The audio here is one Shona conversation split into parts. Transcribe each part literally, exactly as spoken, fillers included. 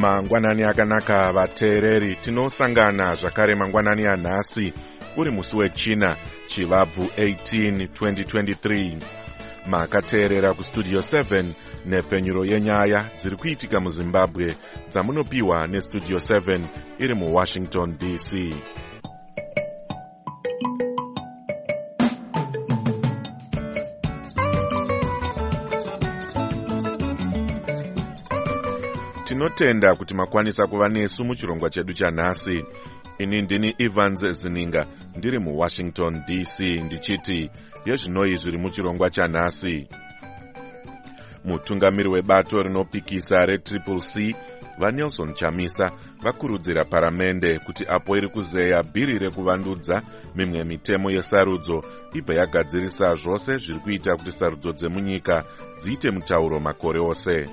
Mangwanani akanaka vateereri, tinosangana zvakare mangwanani anhasi uri musi wechina chivabvu eighteen twenty twenty-three. Makateerera kustudio seven nepfenyuro yenyaya dziri kuitika muZimbabwe dzamunopiwa nestudio seven iri muWashington D C. Tinotenda kuti makwanisa kuva nesu muchirongwa chedu chanhasi. Ini ndini Evans Zininga ndiri muWashington D C ndichiti yezvinoi zviri muchirongwa chanhasi. Mutungamiri webato rinopikisa retriple C vaNelson Chamisa vakurudzira paramende kuti apo iri kuzeya bhiri rekuvandudza mimwe mitemo yesarudzo ibva yagadzirisa zvose zviri kuita kuti sarudzo dzemunyika dziite mutauro makore ose.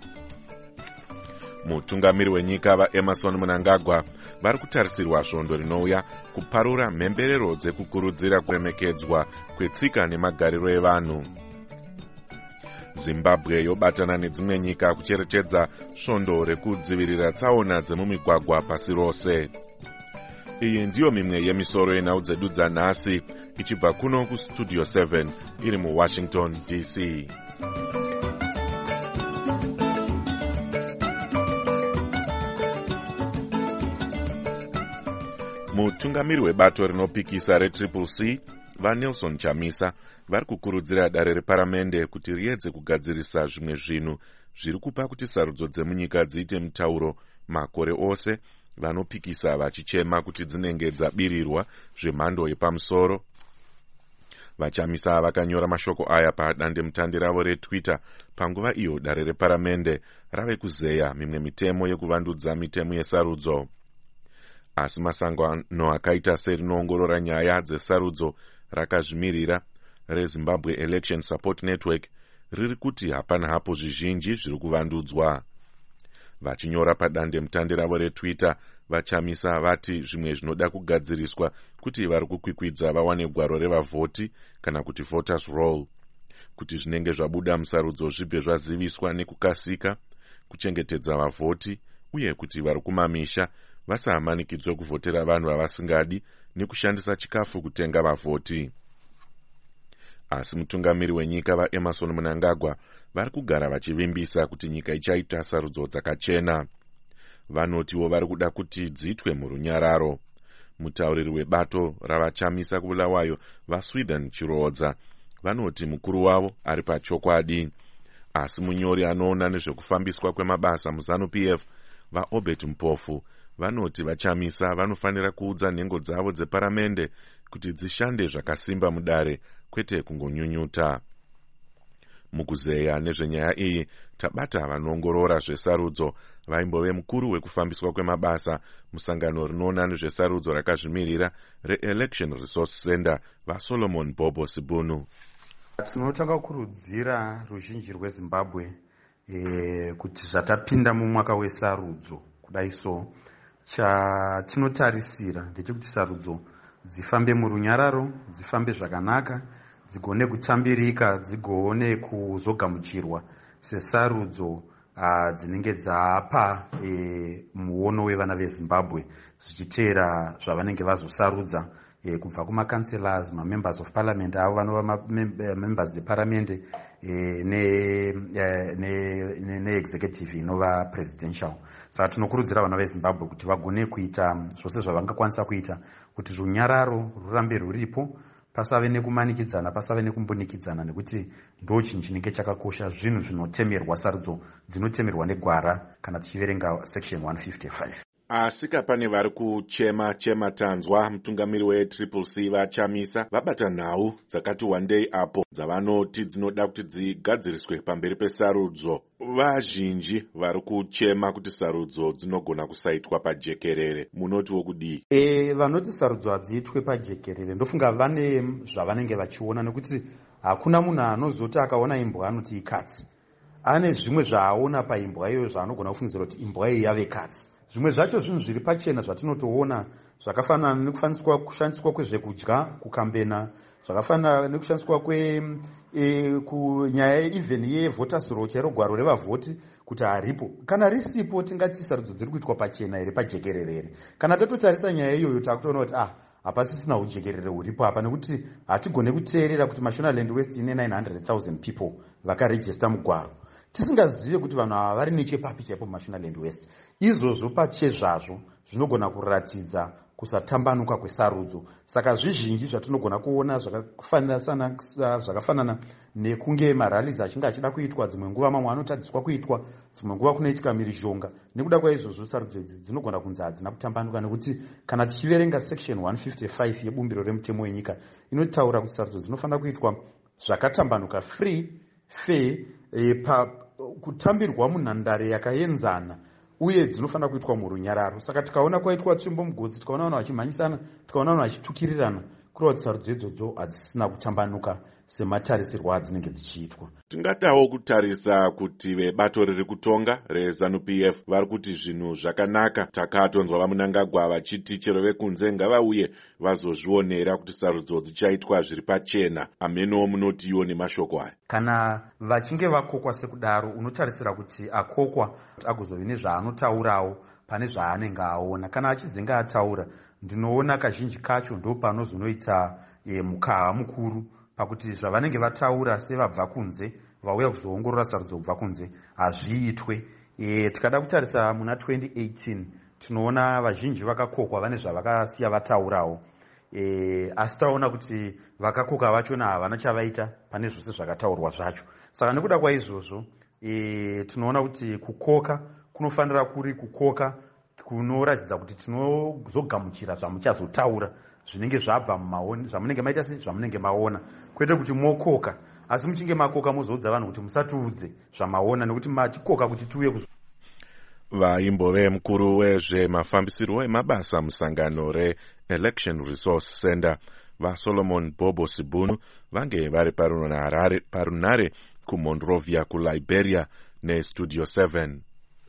Mutungamiri wenyika vaEmerson Mnangagwa vari kutarisirwa svondo rinouya kuparura mhemberero dzekukurudzira kuremekedzwa kwetsika nemagariro evanhu. Zimbabwe yobatana nedzimwe nyika kucherechedza svondo rekudzivirira tsaona dzemumigwagwa pasi rose. Iyi ndiyo mimwe yemisoro yenhau dzedu dzanhasi ichibva kuno kustudio seven iri muWashington D C. Mutungamiri webato rinopikisa retriple C vaNelson Chamisa vari kukurudzira dare reparamende kuti riedze kugadzirisa zvimwe zvinhu zviri kupa kuti sarudzo dzemunyika dziite mutauro makore ose, vanopikisa vachichema kuti dzinenge dzabirirwa zvemhando yepamusoro. VaChamisa vakanyora mashoko aya padandemutande ravo reTwitter panguva iyo dare reparamende rave kuzeya mimwe mitemo yekuvandudza mitemo yesarudzo. Asi masangano akaita serinoongorora nyaya dzesarudzo rakazvimirira reZimbabwe Election Support Network riri kuti hapana hapo zvizhinji zviri kuvandudzwa. Vachinyora padandemutande ravo reTwitter, vaChamisa vati zvimwe zvinoda kugadziriswa kuti vari kukwikwidza vawane gwaro revavhoti kana kuti voters roll, kuti zvinenge zvabuda musarudzo zvibve zvaziviswa nekukasika, kuchengetedza vavhoti, uye kuti vari kumamisha vasamanikidzwe kuvhotera vanhu vavasingadi nekushandisa chikafu kutenga vavhoti. Asi mutungamiri wenyika vaEmerson Mnangagwa vari kugara vachivimbisa kuti nyika ichaita sarudzo dzakachena. Vanotiwo vari kuda kuti dziitwe murunyararo. Mutauriri webato ravachamisa kubulawayo vaSweden Chirodza vanoti mukuru wavo ari pachokwadi. Asi munyori anoona nezvekufambiswa kwemabasa muZANU P F vaObert Mpofu vanoti vaChamisa vanofanira kuudza nhengo dzavo dzeparamende kuti dzishande zvakasimba mudare kwete kungonyunyuta. Mukuzeya nezvenyaya iyi tabata vanoongorora zvesarudzo vaimbove mukuru wekufambiswa kwemabasa musangano rinoona nezvesarudzo rakazvimirira reElection Resource Center vaSolomon Bobo Sibunu. Tinotaka kurudzira ruzhinji rweZimbabwe e, kuti zvatapinda mumwaka wesarudzo kudai so chatinotarisira ndechekuti sarudzo dzifambe murunyararo, dzifambe zvakanaka, dzigone kutambirika, dzigone kuzogamuchirwa sesarudzo uh, dzinenge dzapa e, muono wevana veZimbabwe zvichiteera zvavanenge vazosarudza e, kubva kumakanselas, mamembers of parliament avo vanova members dzeparamendi e, neexecutive ne, ne inova presidential. Saka tinokurudzira vana veZimbabwe kuti vagone kuita zvose zvavangakwanisa kuita kuti runyararo rurambe ruripo, pasave nekumanikidzana, pasave nekumbunikidzana, nekuti ndo chinhu chinenge chakakosha, zvinhu zvinotemerwa sarudzo dzinotemerwa negwara kana tichiverenga section one fifty-five. Asika pane vari kuchema chema tanzwa mutungamiri wetriple C vaChamisa vabata nhau dzakati wandei apo dzavanoti dzinoda kuti dzigadziriswe pamberi pesarudzo. Vazhinji vari kuchema kuti sarudzo dzinogona kusaitwa pajekerere. Munotiwo kudii? E, vanoti sarudzo hadziitwe pajekerere ndofunga vane zvavanenge vachiona, nekuti hakuna munhu anozoti akaona imbwa anoti ikatsi. Ane zvimwe zvaaona paimbwa iyo zvaanogona kufungidzira kuti imbwa iyi yave katsi. Zvimwe zvacho zvinhu zviri pachena zvatinotoona zvakafanana nekufaniswa kushandiswa kwezvekudya kukambena, zvakafanana nekushandiswa kwe e, kunyaya even yevoters roll chairo gwaro revavhoti kuti haripo. Kana risipo tingati sarudzo dziri kuitwa pachena here pajekerere here. Kana tatotarisa nyaya iyoyo takutoona kuti ah hapasisina ujekerere huripo apa, nekuti hatigone kuteerera kuti Mashonaland West ine nine hundred thousand people vakarejista mugwaro tisingazive kuti vanhu ava vari nechepapi chaipo muMashonaland West. Izvozvo pachezvazvo zvinogona kuratidza kusatambanuka kwesarudzo. Saka zvizhinji zvatinogona kuona zvakafanana nekunge marallies achinge achida kuitwa, dzimwe nguva mamwe anotadziswa kuitwa, dzimwe nguva kunoitika mhirizhonga. Nekuda kwaizvozvo sarudzo idzi dzinogona kunzi hadzina kutambanuka, nekuti kana tichiverenga section one fifty-five yebumbiro remutemo wenyika inotaura kuti sarudzo dzinofanira kuitwa zvakatambanuka, free, fair, e, pa kutambirwa munhandare yakaenzana, uye dzinofanira kuitwa murunyararo. Saka tikaona kwaitwa tsvimbo mugodzi, tikaona vanhu vachimhanyisana, tikaona vanhu vachitukirirana, kureva kuti sarudzo idzodzo hadzisina kutambanuka sematarisirwo adzinenge dzichiitwa. Tingadawo kutarisa kuti vebato riri kutonga reZANU P F vari kuti zvinhu zvakanaka. Takatonzwa vaMunangagwa vachiti chero vekunze ngavauye vazozvionera kuti sarudzo dzichaitwa zviri pachena. Ameno munotiwo nemashoko aya. Kana vachinge vakokwa sekudaro, unotarisira kuti akokwa agozove nezvaanotaurawo pane zvaanenge aona. Kana achizenga ataura, ndinoona kazhinji kacho ndo panozonoita e, mukaha mukuru pakuti zvavanenge vataura sevabva kunze vauya kuzoongorora sarudzo kubva kunze hazviitwe. E, tikada kutarisa muna twenty eighteen tinoona vazhinji vakakokwa vane zvavakasiya vataurawo. E, asi taona kuti vakakoka vachona havana chavaita pane zvose zvakataurwa zvacho. Saka nekuda kwaizvozvo e, tinoona kuti kukoka kunofanira kuri kukoka kunoratidza kuti tinozogamuchira zvamuchazotaura zvinenge zvabva mumaoni zvamunenge maita sei zvamunenge maona, kwete kuti mokoka asi muchinge makoka mozoudza vanhu kuti musatiudze zvamaona, nekuti machikoka kuti tiuye kuzo. Vaimbove mukuru wezvemafambisiro emabasa musangano reElection Resource Center vaSolomon Bobo Sibunu vange vari parunare, parunare kuMonrovia kuLiberia neStudio seven.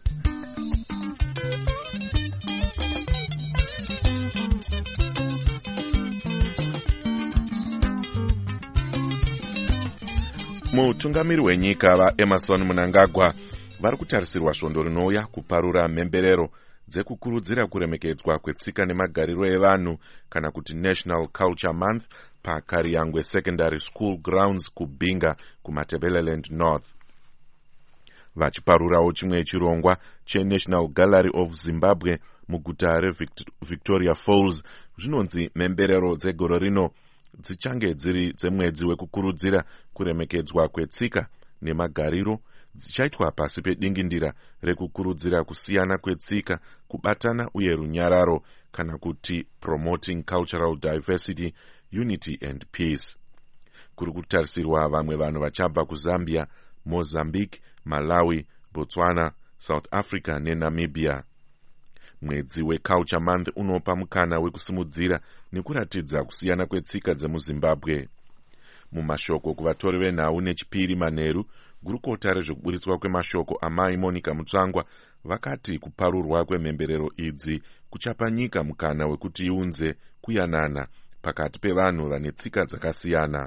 Mutungamiri wenyika vaEmerson Mnangagwa vari kutarisirwa svondo rinouya kuparura mhemberero dzekukurudzira kuremekedzwa kwetsika nemagariro evanhu kana kuti National Culture Month paKariangwe Secondary School Grounds kuBinga kuMatabeleland North. Vachiparurawo chimwe chirongwa cheNational Gallery of Zimbabwe muguta reVictoria Falls, zvinonzi mhemberero dzegore rino dzichange dziri dzemwedzi wekukurudzira kuremekedzwa kwetsika nemagariro, dzichaitwa pasi pedingindira rekukurudzira kusiyana kwetsika, kubatana uye runyararo, kana kuti Promoting Cultural Diversity, Unity and Peace. Kuri kutarisirwa vamwe vanhu vachabva kuZambia, Mozambique, Malawi, Botswana, South Africa neNamibia. Mwedzi weCulture Month unopa mukana wekusimudzira nekuratidza kusiyana kwetsika dzemuZimbabwe. Mumashoko kuvatori venhau nechipiri manheru, gurukota rezvekuburitswa kwemashoko amai Monica Mutsvangwa vakati kuparurwa kwemhemberero idzi kuchapa nyika mukana wekuti iunze kuyanana pakati pevanhu vane tsika dzakasiyana.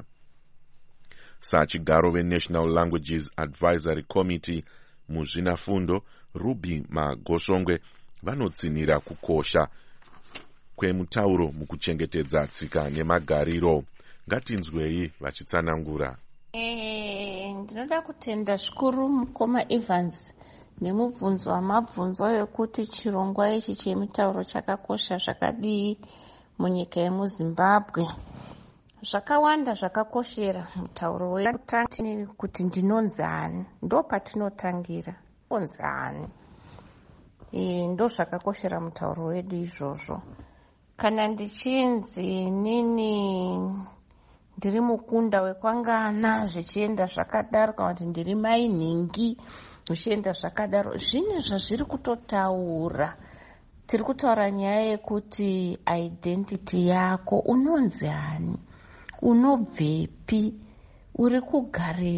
Sachigaro veNational Languages Advisory Committee muzvinafundo Ruby Magoshongwe vanotsinira kukosha kwemutauro mukuchengetedza tsika nemagariro. Ngatinzwei vachitsanangura. Eh, ndinoda kutenda zvikuru mukoma Evans nemubvunzo wamabvunzo yokuti chirongwa ichi chemitauro chakakosha zvakadii munyika yemuZimbabwe. Zvakawanda zvakakoshera mutauro wedu kuti ndinonzani, ndo patinotangira onzani. E, ndo zvakakoshera mutauro wedu izvozvo. Kana ndichinzi nini ndiri mukunda wekwangana zvichienda zvakadaro, kana kuti ndiri mainhingi zvichienda zvakadaro, zvine zvazviri kutotaura. Tiri kutaura nyaya yekuti identity yako, unonzi ani, unobvepi, uri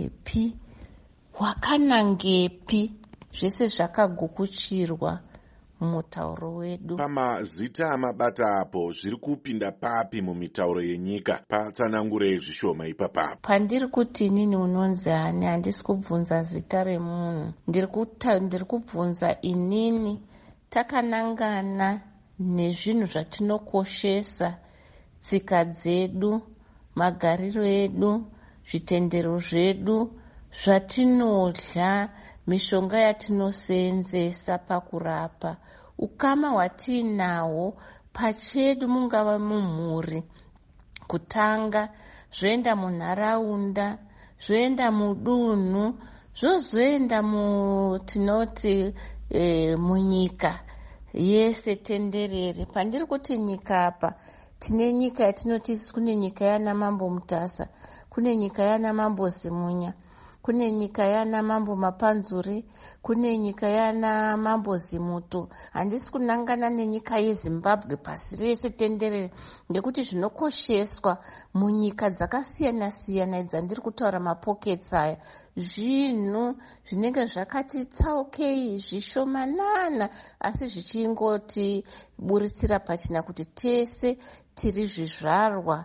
kugarepi, wakanangepi, zvese zvakagukuchirwa mumutauro wedu. Pamazita amabata apo zviri kupinda papi mumitauro yenyika? Patsanangure zvishoma ipapapo. Pandiri kuti inini unonzi ani handisi kubvunza zita remunhu, ndiri kubvunza inini takanangana nezvinhu zvatinokoshesa, tsika dzedu, magariro edu, zvitendero zvedu, zvatinodya, mishonga yatinosenzesa pakurapa, ukama hwatiinawo pachedu, mungava mumhuri, kutanga zvoenda munharaunda, zvoenda mudunhu, zvozoenda mutinoti e, munyika yese tenderere. Pandiri kuti nyika apa, tine nyika yatinoti kune nyika yana mambo Mutasa, kune nyika yana mambo Zimunya, kune nyika yana mambo Mapanzuri, kune nyika yana mambo Zimuto. Handisi kunangana nenyika yeZimbabwe pasi rese tenderere, ngekuti zvinokosheswa munyika dzakasiyana siyana dzandiri kutaura mapockets aya, zvinhu zvinenge zvakati tsaukei, zvishomanana, asi zvichingoti buritsira pachina kuti tese tiri zvizvarwa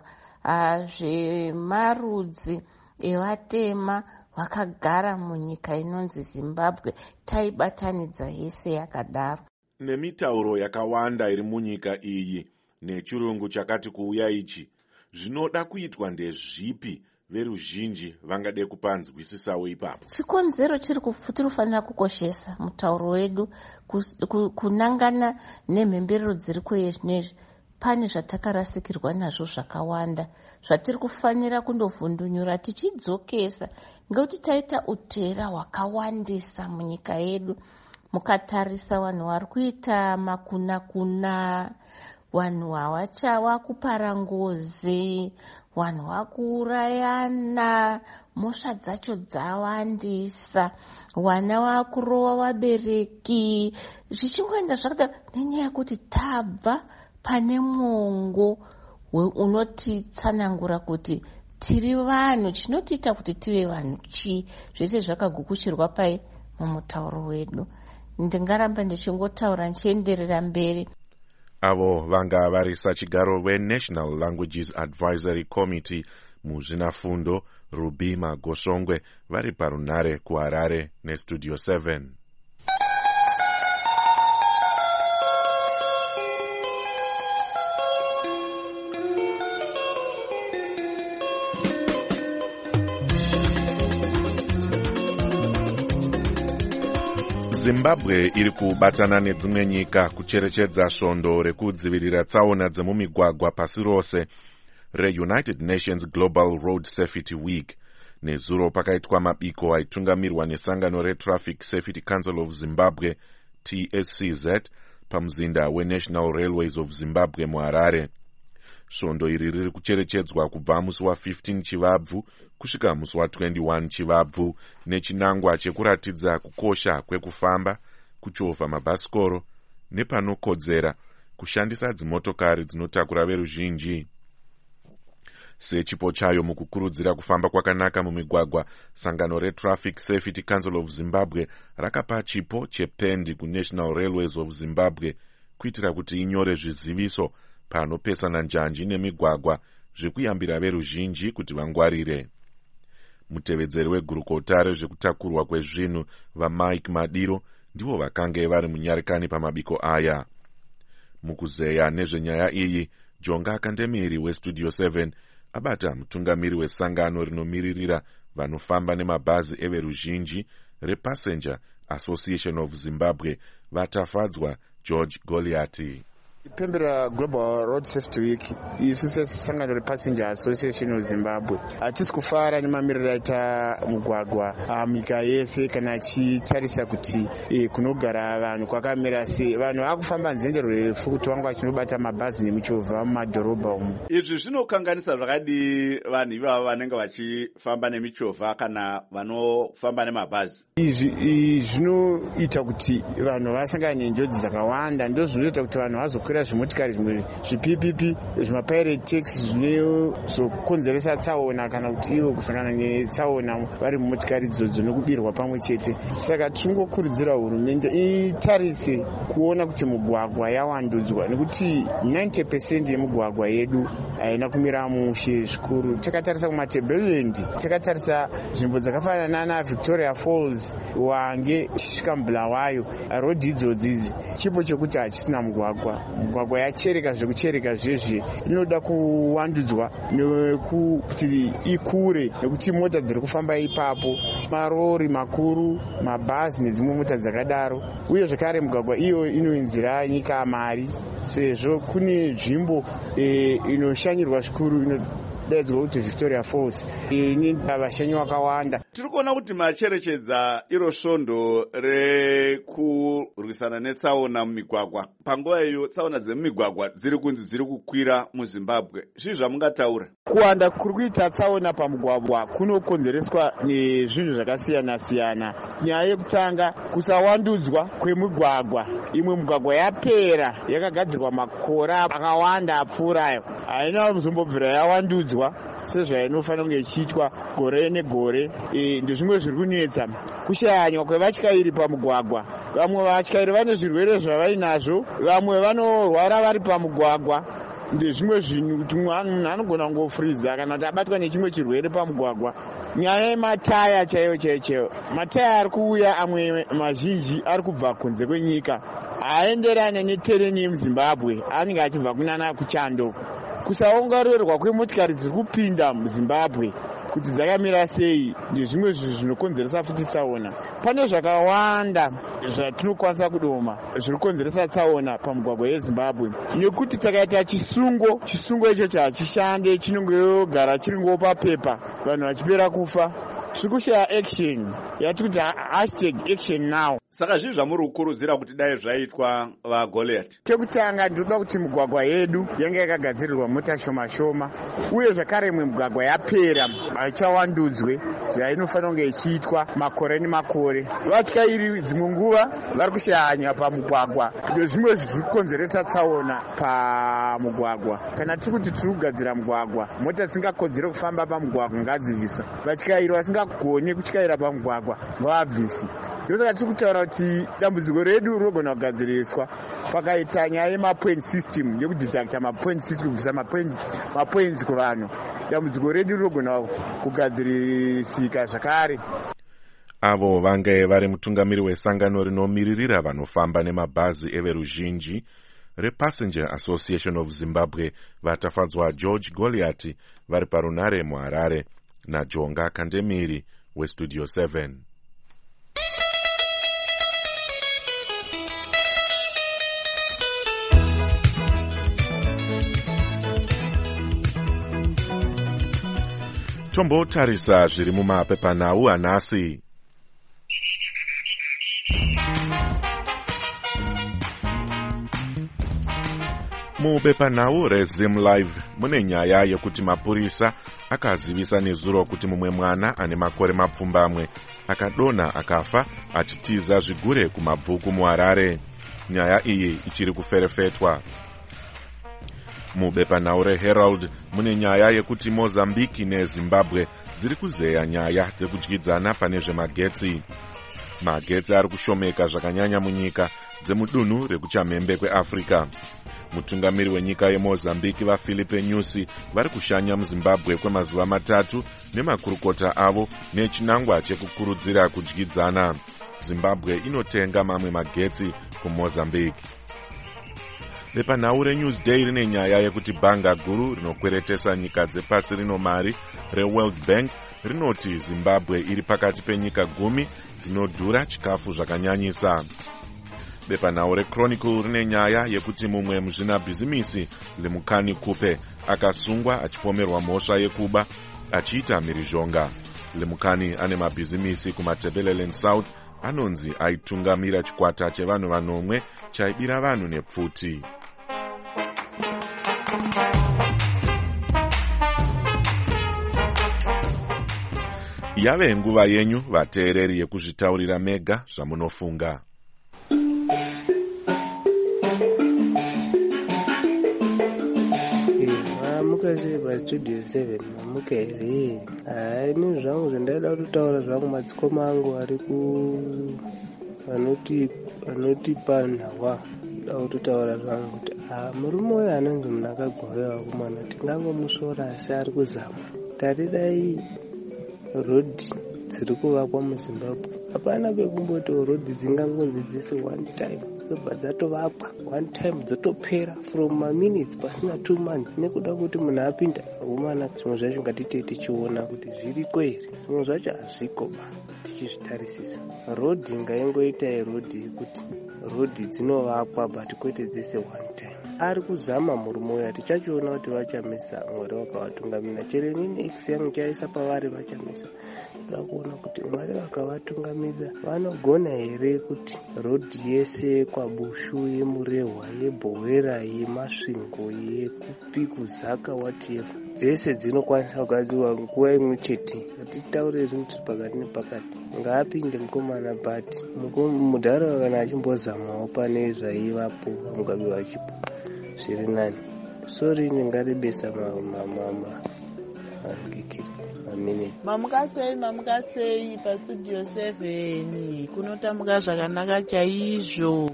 zvemarudzi evatema vakagara munyika inonzi Zimbabwe, taibatanidza yese yakadaro. Nemitauro yakawanda iri munyika iyi nechirungu chakati kuuya ichi, zvinoda kuitwa ndezvipi veruzhinji vangade kupanzwisisawo ipapo? Chikonzero chiri tinofanira kukoshesa mutauro wedu, kunangana nemhemberero dziriko yezvinezvi. Pane zvatakarasikirwa nazvo zvakawanda zvatiri kufanira kundovhundunyura tichidzokesa, ngekuti taita utera hwakawandisa munyika yedu. Mukatarisa vanhu vari kuita makuna kuna, vanhu havachawa kupara ngozi, vanhu vakuurayana, mhosva dzacho dzawandisa, vana vakurowa vabereki, zvichingoenda zvakadaro nenyaya yekuti tabva pane mwongo unotitsanangura kuti tiri vanhu, chinotiita kuti tive vanhu chii, zvese zvakagukuchirwa pai mumutauro wedu. Ndingaramba ndichingotaura ndichienderera mberi. Avo vanga varisa chigaro weNational Languages Advisory Committee muzvinafundo Ruby Magosongwe vari parunare kuHarare neStudio seven. Zimbabwe iri kubatana nedzimwe nyika kucherechedza svondo rekudzivirira tsaona dzemumigwagwa pasi rose reUnited Nations Global Road Safety Week. Nezuro pakaitwa mabiko aitungamirwa nesangano reTraffic Safety Council of Zimbabwe T S C Z pamuzinda weNational Railways of Zimbabwe muHarare. Svondo iri riri kucherechedzwa kubva musi wa15 Chivabvu kusvika musi wa21 Chivabvu nechinangwa chekuratidza kukosha kwekufamba, kuchovha mabhasikoro nepanokodzera kushandisa dzimotokari dzinotakura veruzhinji. Sechipo chayo mukukurudzira kufamba kwakanaka mumigwagwa, sangano reTraffic Safety Council of Zimbabwe rakapa chipo chependi kuNational Railways of Zimbabwe kuitira kuti inyore zviziviso panopesana njanji nemigwagwa zvekuyambira veruzhinji kuti vangwarire. Mutevedzeri wegurukota rezvekutakurwa kwezvinhu vaMike Madiro ndivo vakange vari munyarikani pamabiko aya. Mukuzeya nezvenyaya iyi, Jonga Kandemiri weStudio seven abata mutungamiri wesangano rinomiririra vanofamba nemabhazi everuzhinji rePassenger Association of Zimbabwe vatafadzwa George Goliati. Pembera Global Road Safety Week isu sesangano rePassenger Association of Zimbabwe hatisi kufara nemamiriro aita mugwagwa munyika yese kana achitarisa kuti e, kunogara vanhu kwakamira sei. Vanhu vakufamba nzendo refu kuti vanga vachinobata mabhazi nemichovha mumadhorobha umu. Izvi zvinokanganisa zvakadi vanhu ivavo vanenge vachifamba nemichovha kana vanofamba nemabhazi. Izvi zvinoita kuti vanhu vasangane nenjodzi dzakawanda, ndizvo zvinoita kuti vanhu vazokwira kukwira zvimotikari zvimwe zvipipipi zvimapirate taxi zvinozokonzeresa tsaona kana kuti ivo kusangana netsaona vari mumotikari idzodzo nokubirwa pamwe chete. Saka tingokurudzira hurumende itarise kuona kuti mugwagwa yawandudzwa, nekuti ninety percent yemugwagwa yedu haina kumira mushe zvikuru. Takatarisa kumatebeleland, takatarisa nzvimbo dzakafanana naVictoria Falls, Wange, Shikambulawayo, rodhi idzodzi chipo chekuti hachisina mugwagwa. Mugwagwa yachereka zvekuchereka zvezve, inoda kuwandudzwa nekuti ikure, nekuti mota dziri kufamba ipapo, marori makuru, mabhazi nedzimwe mota dzakadaro. Uye zvakare mugwagwa iyo inoinzira nyika mari, sezvo kune nzvimbo e, inoshanyirwa zvikuru inodaidzwa kuti Victoria Falls ine vashanyi vakawanda. Tiri kuona kuti macherechedza iro svondo rekurwisana netsaona mumigwagwa. Panguva iyo tsaona dzemumigwagwa dziri kunzi dziri kukwira muZimbabwe. Zvii zvamungataura? Kuwanda kuri kuita tsaona pamugwagwa kunokonzereswa nezvinhu zvakasiyana siyana. Nyaya yekutanga, kusawandudzwa kwemugwagwa. Imwe mugwagwa yapera yakagadzirwa makore akawanda apfuurayo, haina kuzombobvira yawandudzwa sezvainofanira kunge ichiitwa gore negore. E, ndezvimwe zviri kunetsa kushanywa kwevatyairi pamugwagwa. Vamwe vatyairi vane zvirwere zvavainazvo, vamwe vanorwara vari pamugwagwa. Ndezvimwe zvinhu kuti munhu anogona kungofuriza kana kuti abatwa nechimwe chirwere pamugwagwa. Nyaya yemataya chaiyo chaiyo chaiyo, mataya ari kuuya amwe mazhinji ari kubva kunze kwenyika, haaenderane netereni yemuZimbabwe, anenge achibva kunana kuchando. Kusaongororwa kwemotikari dziri kupinda muZimbabwe kuti dzakamira sei ndezvimwe zvinhu zvinokonzeresa futi tsaona. Pane zvakawanda zvatinokwanisa kudoma zviri kukonzeresa tsaona pamugwagwa yeZimbabwe, nekuti takaita chisungo, chisungo icho hachishande, chinongogara chiringo papepa, vanhu vachipera kufa. Zvikushaya action, yati kuti hashtag action now. Saka zvii zvamuri kukurudzira kuti dai zvaitwa vaGoliath? Chekutanga ndinoda kuti migwagwa yedu yange yakagadzirirwa mota shoma shoma, uye zvakare imwe migwagwa yapera haichawandudzwe zvainofanira kunge ichiitwa makore nemakore. Vatyairi dzimwe nguva vari kushanya pamugwagwa, ndozvimwe zviri kukonzeresa tsaona pamugwagwa. Kana tiri kuti tiri kugadzira mugwagwa, mota dzisingakodzere kufamba pamugwagwa ngadzibviswe, vatyairi vasingagoni kutyaira pamugwagwa ngavabviswe. Ndosaka tiri kutaura kuti dambudziko redu rinogona kugadziriswa pakaita nyaya yemapoint system, yekudhidhakita mapoint system, kubvisa mapoints kuvanhu. Dambudziko redu rinogona kugadzirisika zvakare. Avo vange vari mutungamiri wesangano rinomiririra vanofamba nemabhazi everuzhinji rePassenger Association of Zimbabwe, vatafadzwa George Goliath, vari parunare muHarare, naJonga Kandemiri weStudio seven. Tombotarisa zviri mumapepanhau anhasi. Mubepanhau reZim Live mune nyaya yekuti mapurisa akazivisa nezuro kuti mumwe mwana ane makore mapfumbamwe akadonha akafa achitiza zvigure kumabvuku muHarare. Nyaya iyi ichiri kuferefetwa. Mubepanhau reHerald mune nyaya yekuti Mozambique neZimbabwe dziri kuzeya nyaya dzekudyidzana pane zvemagetsi. Magetsi ari kushomeka zvakanyanya munyika dzemudunhu rekuchamhembe kweAfrica. Mutungamiri wenyika yeMozambique vaFilipe Nyusi vari kushanya muZimbabwe kwemazuva matatu nemakurukota avo nechinangwa chekukurudzira kudyidzana. Zimbabwe inotenga mamwe magetsi kuMozambique. Bepanhau reNewsday rine nyaya yekuti bhanga guru rinokweretesa nyika dzepasi rino mari reWorld Bank rinoti Zimbabwe iri pakati penyika gumi dzinodhura chikafu zvakanyanyisa. Bepanhau reChronicle rine nyaya yekuti mumwe muzvinabhizimisi Lemukani Kupe akasungwa achipomerwa mhosva yekuba achiita mhirizhonga. Lemukani ane mabhizimisi kuMatabeleland South, anonzi aitungamira chikwata chevanhu vanomwe chaibira vanhu nepfuti. Yave nguva yenyu vateereri yekuzvitaurira mega zvamunofunga. mamuka sei pastudio seven mamuka here? Hai, ni zvangu zvandaida kutotaura zvangu madzikoma angu ari ku vanoti vanotipa nhahwa. Da kutotaura zvangu kuti murume uyu anonzi Mnangagwa wakomana tingangomusora asi ari kuzama. Taridai rodhi dziri kuvakwa muZimbabwe. Hapana kwekumboti rodhi dzingangonzi dzese one time dzobva dzatovakwa one time dzotopera from a minutes pasina two months nekuda kuti munhu apinda akomana. Zvimwe zvacho ngatitei tichiona kuti zviriko here, zvimwe zvacho hazviko ba tichizvitarisisa. Rodhi ngaingoitai rodhi yekuti rodhi dzinovakwa but kwete dzese one time. Ari kuzama murume uyu, tichachiona kuti vachamisa Mwari wakavatungamira. Chero inini ex yangu chaisa pavari vachamisa. Toda kuona kuti Mwari vakavatungamira vanogona here kuti rodhi yese kwaBushu, yeMurehwa, yeBhowera, yeMasvingo, yekupi kuZaka whatever dzese dzinokwanisa kugadzirwa nguva imwe chete. Atitaure zvinhu tiri pakati nepakati. Ngaapinde mukomana but mudhara kana achimbozamawo pane zvaivapo Mugabe vachipo zviri nani. Sorry ndingaribesa mama angikiri amini. Mamuka sei mamuka sei pastudio seven kunotamuka zvakanaka chaizvo.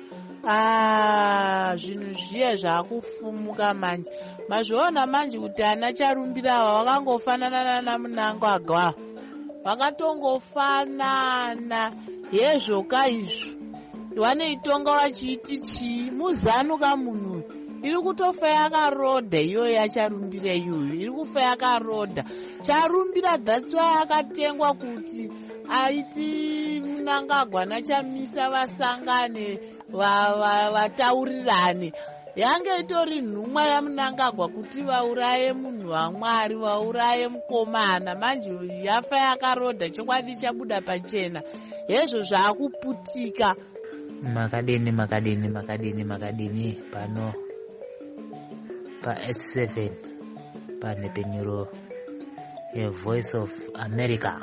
Ah, zvinhu zviye zvakufumuka manje. Mazviona manje kuti ana charumbirawa wakangofanana naMnangagwa. Wakatongofanana yezvoka izvo. Waneitonga wachiiti chii muzanuka munhu. Iri kutofa yakarodha iyo yacharumbira iyoyo. Iri kufa yakarodha. Charumbira that's why akatengwa kuti aiti Mnangagwa naChamisa vasangane vataurirane. Yange itori nhumwa yaMnangagwa kuti vauraye munhu waMwari, vauraye mukomana. Manje yafa yakarodha, chokwadi chabuda pachena. Hezvo zvaakuputika. Makadini makadini makadini makadini pano pa S seven pane penyuro ye Voice of America.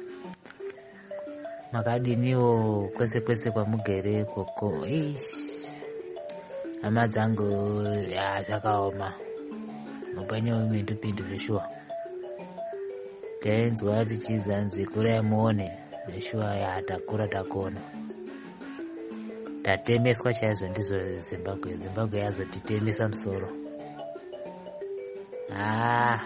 Makadiniwo kwese kwese kwamugere koko ish hama dzangu ya zvakaoma upenyu mindupindu zveshuwa. Tainzwa tichizanzi kurai muone zveshuwa yatakura takona. Tatemeswa chaizvo ndizvo Zimbabwe. Zimbabwe yazotitemesa musoro. Ah,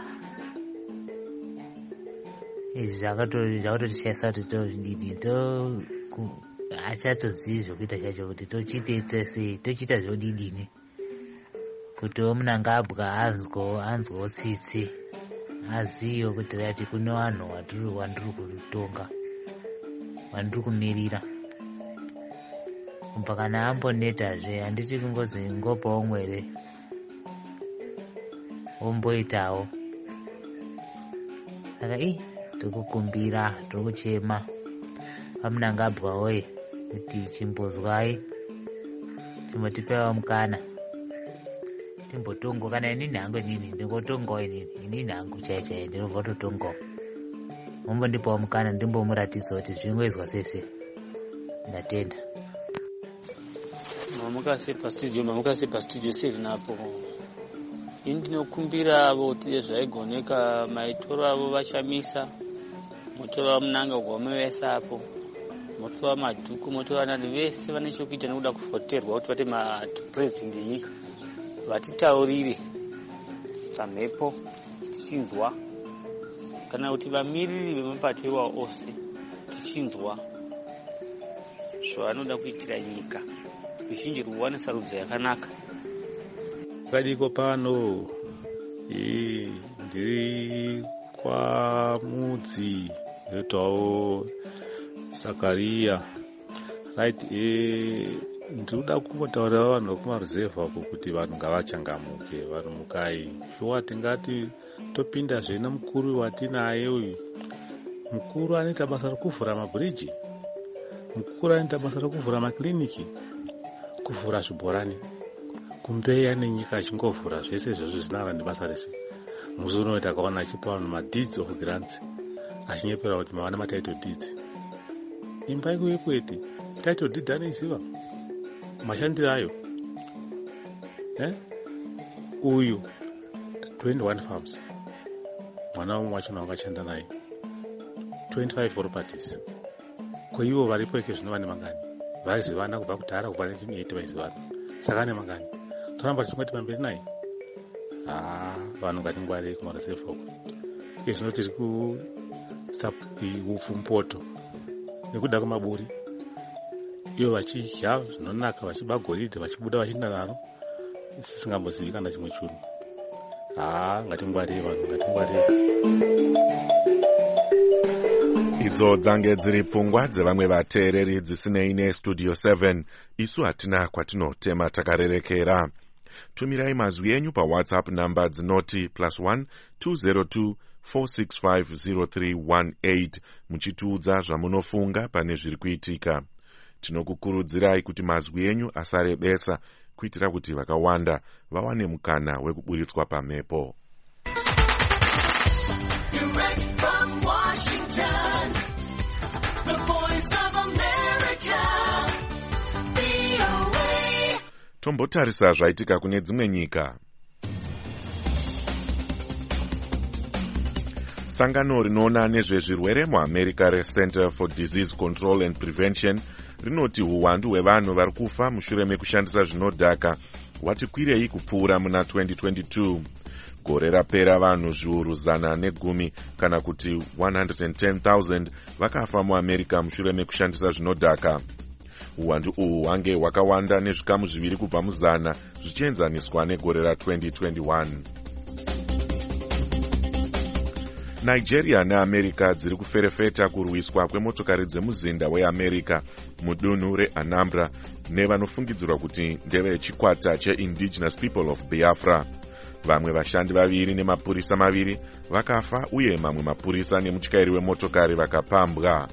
izvi zvakatotishaisa kuti tozvididi to achatozivi zvokuita chacho kuti tochiita sei, tochiita zvodidini kutiwo Mnangagwa anzwewo tsitsi, aziyo kuti rati kune vanhu wandiri kutonga, wandiri kumirira. Kubva kana ambonetazve handiti kungozi ngopawo mwere omboitawo. Saka i tikukumbira, tikuchema paMnangagwa woye kuti chimbozwai, chimbotipewo mukana timbotongo. Kana inini hangu inini ndingotongawo inini inini hangu chaichai ndinobva totongawo. Mombondipawo mukana ndimbomuratidza kuti zvingoizwa sese. Ndatenda. Mamuka sei pastudio, mamuka sei pastudio seven apo. Ini ndinokumbira avo kuti zvaigoneka maitoro avo vachamisa. Motora Mnangagwa wamevesa apo. Motora Madhuku, motora nani vese vane chokuita nekuda kufoterwa kuti vate mapresident enyika. Vatitaurire pamhepo tichinzwa. Kana kuti vamiriri vemapato iwawo ose tichinzwa zvavanoda kuitira nyika. Vizhinji ruwane sarudzo yakanaka. Kadiko pano eh ndiri kwa mudzi yotawo Sakaria. Right, eh ndinoda kungotaurira vanhu kumaruzevha uko kuti vanhu ngavachangamuke, vanhu mukai. Shuwa tingati topinda zvena mukuru watinaye uyu. Mukuru anoita basa rekuvhura mabridge. Mukuru anoita basa rekuvhura makliniki, kuvhura zvibhorani. Kumbeya nenyika achingovhura zvese izvozvo zvinava nebasa rese. Musi unoita akaona achipa vanhu madeeds of grants, achinyepera kuti mavana matitle deeds. Imba iko yekwete title deeds anoiziva mashandiro ayo. Eh? Uyu twenty-one farms. Mwana umwe wacho wakashanda naye. twenty-five properties. Kwa hiyo varipo ike zvino vane mangani. Vaizivana kubva kudhara kubva nineteen eighty vaizivana. Saka ane mangani. Toramba tichingoti pamberi naye. Ah, vanhu ngatingwarire kumareserve uko. Izvi zvino tiri kuupfumpoto nekuda kwemaburi. Ivo vachidya zvinonaka, vachiba goridhe, vachibuda vachinda naro. Sisingambozivi kana chimwe chinhu. Ah, ngatingwarire vanhu, ngatingwarire. Idzo dzange dziri pfungwa dzevamwe vateereri dzisinei nestudio seven. Isu hatina kwatinotema takarerekera. Tumirai mazwi enyu paWhatsApp namba dzinoti plus one two zero two four six five zero three one eight muchitiudza zvamunofunga pane zviri kuitika. Tinokukurudzirai kuti mazwi enyu asarebesa kuitira kuti vakawanda vawane mukana wekuburitswa pamhepo. Tombotarisa zvaitika kune dzimwe nyika. Sangano rinoona nezvezvirwere muAmerica reCenter for Disease Control and Prevention rinoti uwandu hwevanhu vari kufa mushure mekushandisa zvinodhaka hwati kwirei kupfuura muna twenty twenty-two. Gore rapera vanhu zviuru zana negumi kana kuti one hundred ten thousand vakafa muAmerica mushure mekushandisa zvinodhaka. Uwandu uhu hwange hwakawanda nezvikamu zviviri kubva muzana zvichienzaniswa negore ra twenty twenty-one. Nigeria neAmerica dziri kuferefeta kurwiswa kwemotokari dzemuzinda weAmerica mudunhu reAnambra nevanofungidzirwa kuti ndevechikwata cheIndigenous People of Biafra. Vamwe vashandi vaviri nemapurisa maviri vakafa uye mamwe mapurisa nemutyairi wemotokari vakapambwa.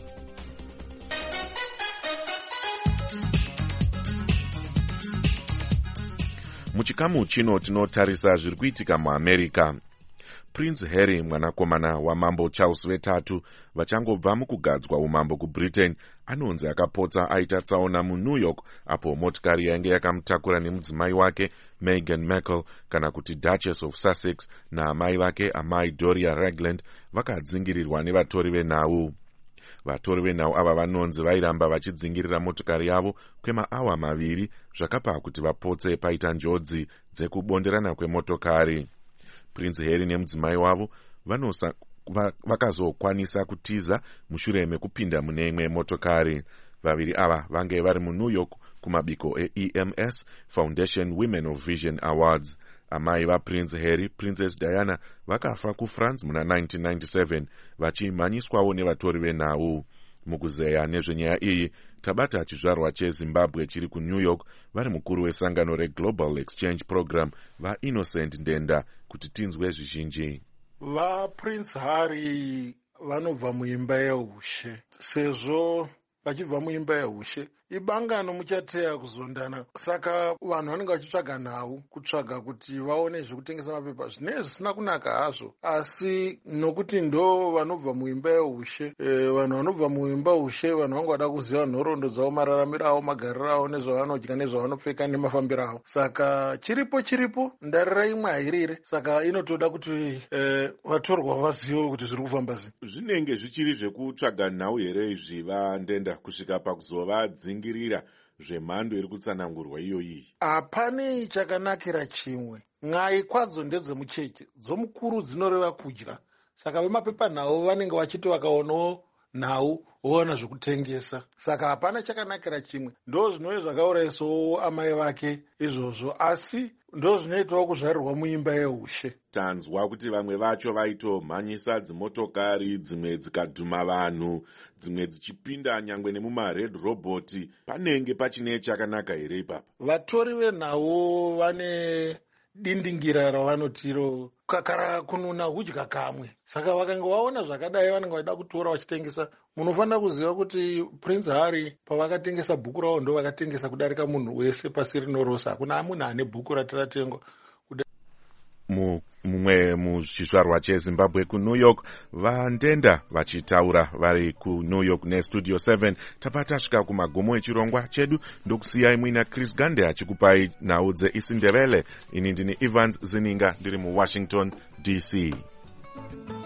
Muchikamu chino tinotarisa zviri kuitika muAmerica. Prince Harry, mwanakomana wamambo Charles vetatu, vachangobva mukugadzwa umambo kuBritain, anonzi akapotsa aita tsaona muNew York apo motikari yainge yakamutakura nemudzimai wake Meghan Markle kana kuti Duchess of Sussex naamai vake amai Doria Ragland vakadzingirirwa nevatori venhau. Vatori venhau ava vanonzi vairamba vachidzingirira motikari yavo kwemaawa maviri zvakapa kuti vapotse paita njodzi dzekubonderana kwemotokari. Prince Harry nemudzimai wavo vanosa vakazokwanisa kutiza mushure mekupinda mune imwe motokari. Vaviri ava vange vari muNew York kumabiko eE M S Foundation Women of Vision Awards. Amai vaPrince Harry, Princess Diana vakafa kuFrance muna nineteen ninety-seven vachimhanyiswawo nevatori venhau. Mukuzeya nezvenyaya iyi tabata chizvarwa cheZimbabwe chiri kuNew York vari mukuru wesangano reGlobal Exchange Program vaInnocent Ndenda kuti tinzwe zvizhinji. VaPrince Harry vanobva muimba yeushe. Sezvo vachibva muimba yeushe ibangano muchateya kuzondana, saka vanhu vanenge vachitsvaga nhau kutsvaga kuti vaone zvekutengesa mapepa. Zvinenge zvisina kunaka hazvo, asi nokuti ndo vanobva muimba yeushe, e, vanhu vanobva muimba yeushe vanhu vangada kuziva nhoroondo dzavo, mararamiro avo, magariro avo, nezvavanodya, nezvavanopfeka nemafambiro avo. Saka chiripo chiripo ndarira imwe hairire, saka inotoda kuti e, vatorwa vazive kuti zviri kufamba sei. Zvinenge zvichiri zvekutsvaga nhau here izvi vaNdenda kusvika pakuzova dzingirira zvemhando iri kutsanangurwa iyoyi? Hapane chakanakira chimwe. Ngai kwadzo ndedzemucheche, dzomukuru dzinoreva kudya. Saka vemapepa nhau vanenge vachiti vakaonawo nhau voona zvekutengesa. Saka hapana chakanakira chimwe. Ndo zvinove zvakaurayisawo amai vake izvozvo, asi ndo zvinoitawo kuzvarirwa muimba yeushe. Tanzwa kuti vamwe vacho vaitomhanyisa dzimotokari, dzimwe dzikadhuma vanhu, dzimwe dzichipinda nyangwe nemumared robot. Panenge pachine chakanaka here ipapa? Vatori venhau vane dindingira ravanotiro kakara kununa hudya kamwe. Saka vakanga vaona zvakadai vanenge vachida kutora vachitengesa. Munofanira kuziva kuti Prince Harry pavakatengesa bhuku ravo ndo vakatengesa kudarika munhu wese pasi rino rose. Hakuna munhu ane bhuku ratiratengwa. Mu mumwe muchizvarwa chezimbabwe kunew york, vandenda vachitaura vari kunew york nestudio seven. tabva tasvika kumagomo echirongwa chedu, ndokusiyai muina Chris Gande achikupai nhau dzeisindebele. Ini ndini Evans Zininga ndiri muwashington D C.